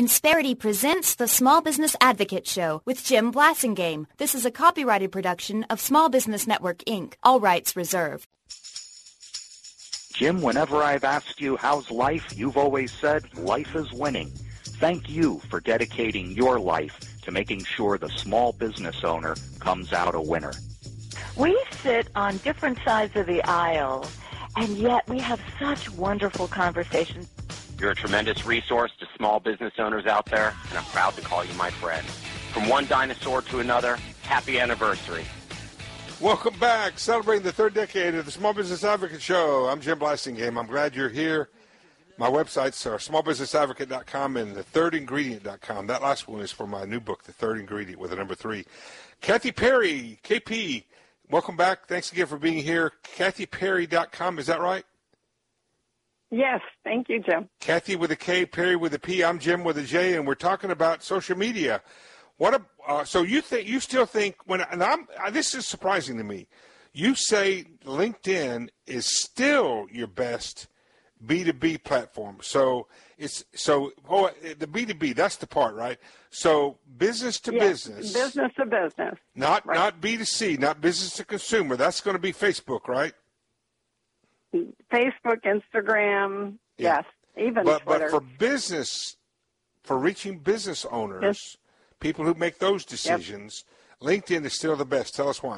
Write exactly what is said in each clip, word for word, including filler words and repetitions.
Insperity presents the Small Business Advocate Show with Jim Blasingame. This is a copyrighted production of Small Business Network, Incorporated. All rights reserved. Jim, whenever I've asked you how's life, you've always said life is winning. Thank you for dedicating your life to making sure the small business owner comes out a winner. We sit on different sides of the aisle, and yet we have such wonderful conversations. You're a tremendous resource to small business owners out there, and I'm proud to call you my friend. From one dinosaur to another, happy anniversary. Welcome back, celebrating the third decade of the Small Business Advocate Show. I'm Jim Blasingame. I'm glad you're here. My websites are small business advocate dot com and the third ingredient dot com. That last one is for my new book, The Third Ingredient, with a number three. Kathy Perry, K P, welcome back. Thanks again for being here. Kathy Perry dot com, is that right? Yes, thank you, Jim. Kathy with a K, Perry with a P. I'm Jim with a J, and we're talking about social media. What a, uh, so you think you still think when and I'm uh, this is surprising to me. You say LinkedIn is still your best B two B platform. So it's so oh, the B two B, that's the part, right? So business to yes, business, business to business, not right. not B two C, not business to consumer. That's going to be Facebook, right? Facebook, Instagram, yeah. yes, even but, Twitter. But for business, for reaching business owners, yes. people who make those decisions, yep. LinkedIn is still the best. Tell us why.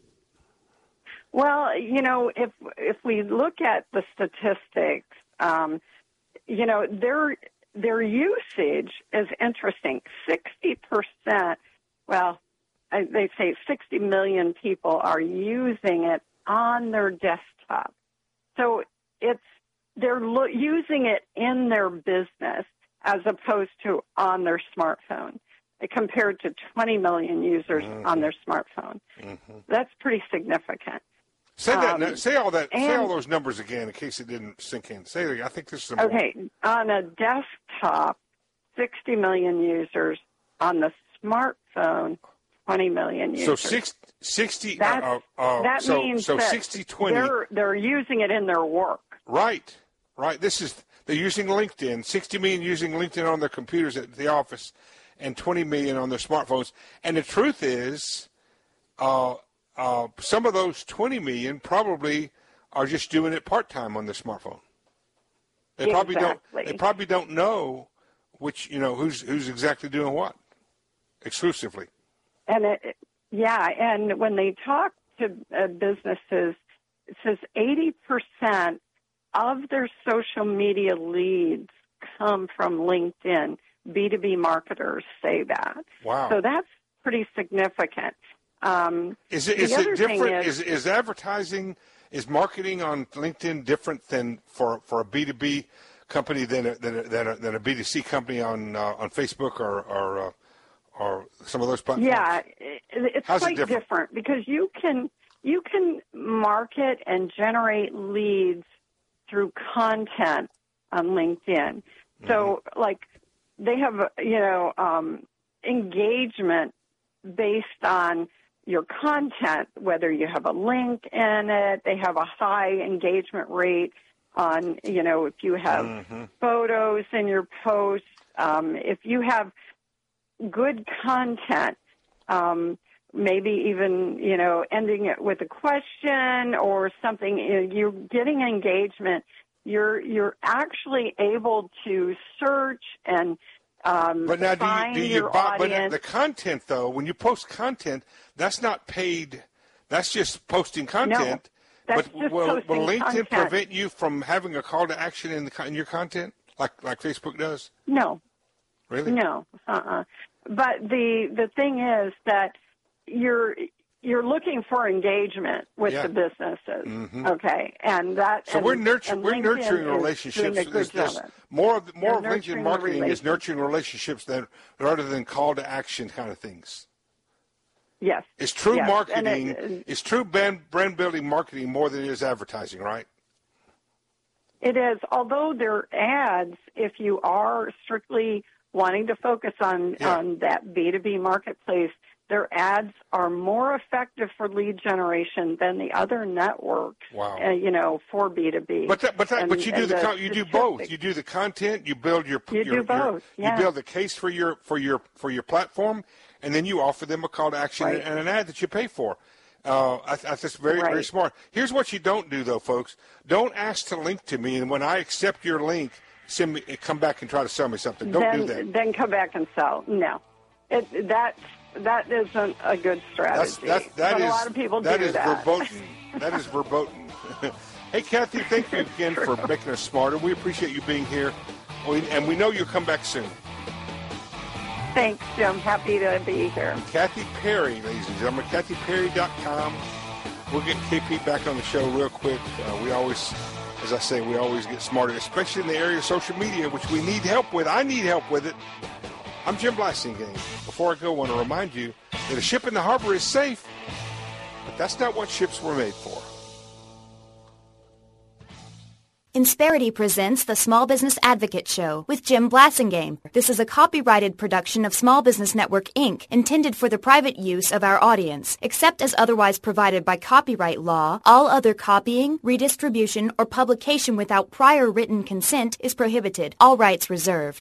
Well, you know, if if we look at the statistics, um, you know, their their usage is interesting. Sixty percent. Well, I, they say sixty million people are using it on their desktop. So it's they're lo- using it in their business as opposed to on their smartphone, compared to twenty million users mm-hmm. on their smartphone. Mm-hmm. That's pretty significant. Say that. Um, say all that. And, say all those numbers again, in case it didn't sink in. Say it. I think this is okay. On a desktop, sixty million users. On the smartphone, twenty million users. So six, sixty. That, uh, uh, that so, means so that sixty twenty. They're they're using it in their work. Right. Right. This is they're using LinkedIn. Sixty million using LinkedIn on their computers at the office, and twenty million on their smartphones. And the truth is, uh, uh, some of those twenty million probably are just doing it part time on their smartphone. They exactly. probably don't. They probably don't know which you know who's who's exactly doing what exclusively. And it, yeah, and when they talk to uh, businesses, it says eighty percent of their social media leads come from LinkedIn. B two B marketers say that. Wow. So that's pretty significant. Um, is it, is it different? Is, is, is advertising, is marketing on LinkedIn different than for, for a B two B company than a, than a, than a, than a B two C company on uh, on Facebook or or, uh, or some of those platforms? Yeah, it's How's quite it different? different because you can you can market and generate leads through content on LinkedIn. So, mm-hmm. like, they have, you know, um, engagement based on your content, whether you have a link in it. They have a high engagement rate on, you know, if you have mm-hmm. photos in your posts, um, if you have good content, um, maybe even, you know, ending it with a question or something, you know, you're getting engagement. You're you're actually able to search and um, but now, find do you, do you your buy, audience. But the content, though, when you post content, that's not paid. That's just posting content. No, that's but just will, posting will LinkedIn content. prevent you from having a call to action in, the, in your content, like like Facebook does? No. Really? No. Uh-uh. But the the thing is that you're you're looking for engagement with yeah. the businesses, mm-hmm. okay, and that. So and, we're nurturing we're nurturing is relationships. Doing a good There's, job there's more of the, more of nurturing LinkedIn marketing is relationships. nurturing relationships than rather than call to action kind of things. Yes, it's true yes. marketing. It, it's true brand brand building marketing more than it is advertising, right? It is. Although their ads, if you are strictly wanting to focus on yeah. on that B two B marketplace, their ads are more effective for lead generation than the other networks. Wow. Uh, you know, for B two B. But that, but that, and, but you do the, the con- you do both. You do the content. You build your you your, do both. Your, yeah. You build the case for your for your for your platform, and then you offer them a call to action right. and an ad that you pay for. Uh, I, I think it's very, right. very smart. Here's what you don't do, though, folks. Don't ask to link to me, and when I accept your link, send me, come back and try to sell me something. Don't then, do that. Then come back and sell. No, it, that that isn't a good strategy. That's, that's, that but is, a lot of people that do is that. verboten. That is verboten. Hey, Kathy, thank you again for making us smarter. We appreciate you being here, we, and we know you'll come back soon. Thanks, Jim. Happy to be here. Kathy Perry, ladies and gentlemen, kathy perry dot com. We'll get K P back on the show real quick. Uh, we always, as I say, we always get smarter, especially in the area of social media, which we need help with. I need help with it. I'm Jim Blasingame. Before I go, I want to remind you that a ship in the harbor is safe, but that's not what ships were made for. Insperity presents the Small Business Advocate Show with Jim Blasingame. This is a copyrighted production of Small Business Network, Incorporated, intended for the private use of our audience. Except as otherwise provided by copyright law, all other copying, redistribution, or publication without prior written consent is prohibited. All rights reserved.